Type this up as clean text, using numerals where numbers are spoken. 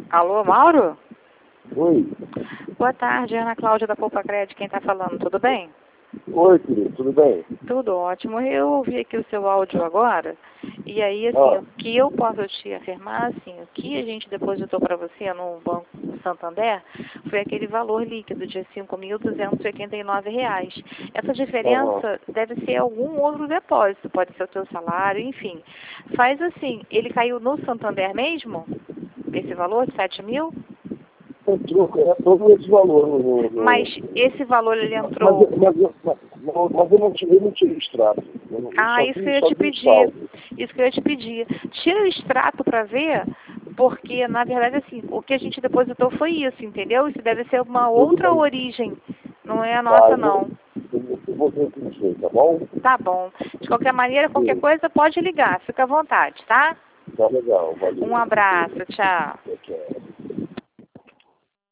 Alô, Mauro? Oi. Boa tarde, Ana Cláudia da Poupa Crédito, quem está falando, tudo bem? Oi, querido, tudo bem? Tudo ótimo. Eu ouvi aqui o seu áudio agora, e aí, assim, o que eu posso te afirmar, assim, o que a gente depositou para você no Banco Santander foi aquele valor líquido de R$ 5.289. Essa diferença deve ser algum outro depósito, pode ser o teu salário, enfim. Faz assim, ele caiu no Santander mesmo? Esse valor de 7 mil? Entrou, todo esse valor Mas esse valor ele entrou... Mas eu não tirei extrato. Isso que eu ia te pedir. Isso que eu ia te pedir. Tira o extrato para ver, porque, na verdade, assim, o que a gente depositou foi isso, entendeu? Isso deve ser uma outra origem. Não é a nossa, não. Eu vou ver o que sei, tá bom? Tá bom. De qualquer maneira, qualquer coisa, pode ligar. Fica à vontade, tá? Tá legal, valeu. Um abraço. Tchau. Tchau.